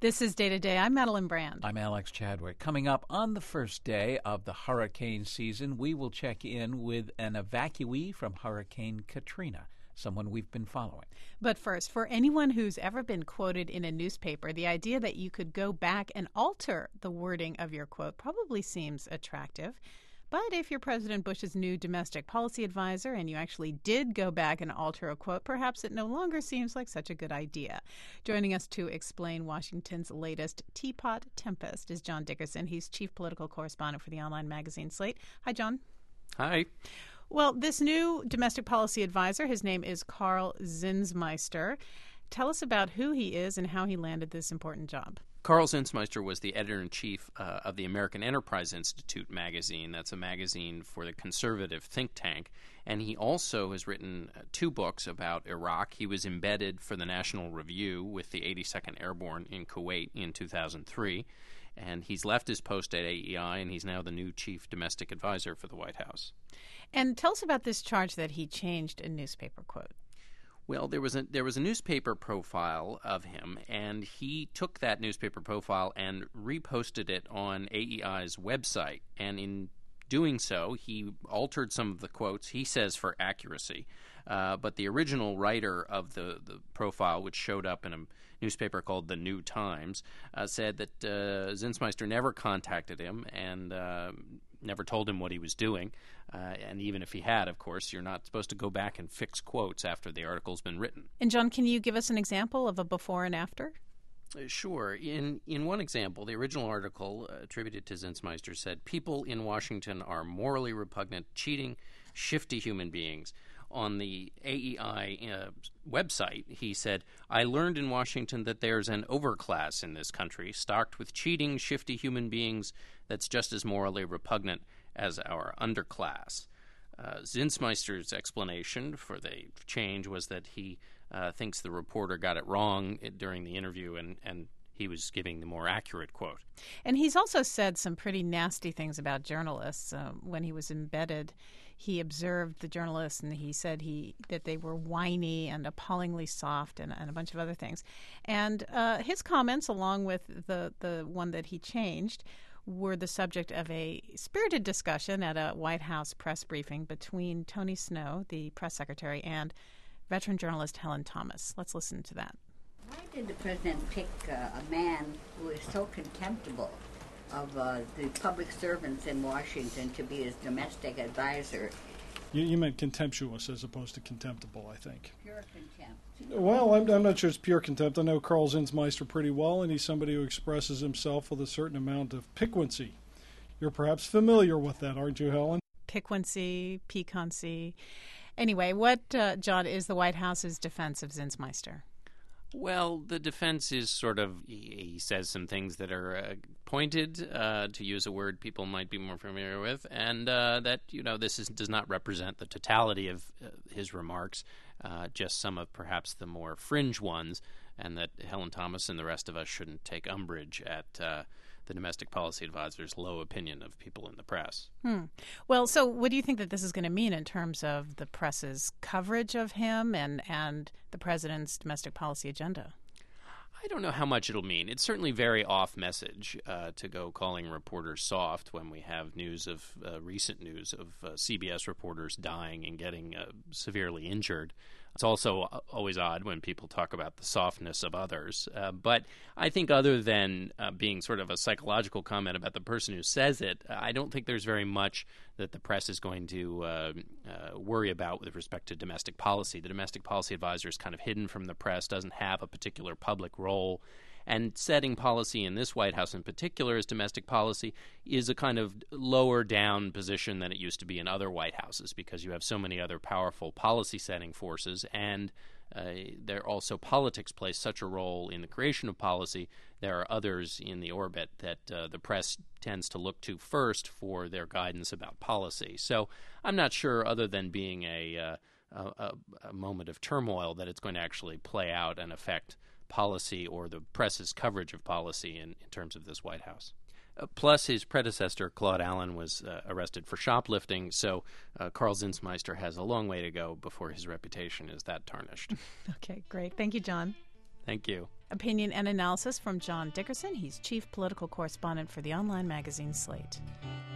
This is Day to Day. I'm Madeline Brand. I'm Alex Chadwick. Coming up on the first day of the hurricane season, we will check in with an evacuee from Hurricane Katrina, someone we've been following. But first, for anyone who's ever been quoted in a newspaper, the idea that you could go back and alter the wording of your quote probably seems attractive. But if you're President Bush's new domestic policy advisor and you actually did go back and alter a quote, perhaps it no longer seems like such a good idea. Joining us to explain Washington's latest teapot tempest is John Dickerson. He's chief political correspondent for the online magazine Slate. Hi, John. Hi. Well, this new domestic policy advisor, his name is Carl Zinsmeister. Tell us about who he is and how he landed this important job. Carl Zinsmeister was the editor-in-chief of the American Enterprise Institute magazine. That's a magazine for the conservative think tank. And he also has written 2 books about Iraq. He was embedded for the National Review with the 82nd Airborne in Kuwait in 2003. And he's left his post at AEI, and he's now the new chief domestic advisor for the White House. And tell us about this charge that he changed a newspaper quote. Well, there was a newspaper profile of him, and he took that newspaper profile and reposted it on AEI's website. And in doing so, he altered some of the quotes, he says, for accuracy. But the original writer of the profile, which showed up in a newspaper called The New Times, said that Zinsmeister never contacted him and never told him what he was doing. And even if he had, of course, you're not supposed to go back and fix quotes after the article's been written. And, John, can you give us an example of a before and after? Sure. In one example, the original article attributed to Zinsmeister said, "People in Washington are morally repugnant, cheating, shifty human beings." On the AEI website, he said, "I learned in Washington that there's an overclass in this country, stocked with cheating, shifty human beings that's just as morally repugnant as our underclass." Zinsmeister's explanation for the change was that he thinks the reporter got it wrong during the interview, and he was giving the more accurate quote. And he's also said some pretty nasty things about journalists. When he was embedded, he observed the journalists, and he said that they were whiny and appallingly soft and a bunch of other things. And his comments, along with the one that he changed, were the subject of a spirited discussion at a White House press briefing between Tony Snow, the press secretary, and veteran journalist Helen Thomas. Let's listen to that. Why did the president pick a man who is so contemptible of the public servants in Washington to be his domestic advisor? You meant contemptuous as opposed to contemptible, I think. Pure contempt. Well, I'm not sure it's pure contempt. I know Carl Zinsmeister pretty well, and he's somebody who expresses himself with a certain amount of piquancy. You're perhaps familiar with that, aren't you, Helen? Piquancy, piquancy. Anyway, what, John, is the White House's defense of Zinsmeister? Well, the defense is sort of, he says some things that are pointed, to use a word people might be more familiar with, and that, this does not represent the totality of his remarks, just some of perhaps the more fringe ones, and that Helen Thomas and the rest of us shouldn't take umbrage at the domestic policy advisor's low opinion of people in the press. Well, so what do you think that this is going to mean in terms of the press's coverage of him and the president's domestic policy agenda? I don't know how much it'll mean. It's certainly very off message to go calling reporters soft when we have news of recent news of CBS reporters dying and getting severely injured. It's also always odd when people talk about the softness of others. But I think other than being sort of a psychological comment about the person who says it, I don't think there's very much that the press is going to worry about with respect to domestic policy. The domestic policy advisor is kind of hidden from the press, doesn't have a particular public role. And setting policy in this White House in particular as domestic policy is a kind of lower down position than it used to be in other White Houses because you have so many other powerful policy setting forces, and there also politics plays such a role in the creation of policy. There are others in the orbit that the press tends to look to first for their guidance about policy. So I'm not sure, other than being a moment of turmoil, that it's going to actually play out and affect policy or the press's coverage of policy in terms of this White House. Plus, his predecessor, Claude Allen, was arrested for shoplifting, so Carl Zinsmeister has a long way to go before his reputation is that tarnished. Okay, great. Thank you, John. Thank you. opinion and analysis from John Dickerson. He's chief political correspondent for the online magazine Slate.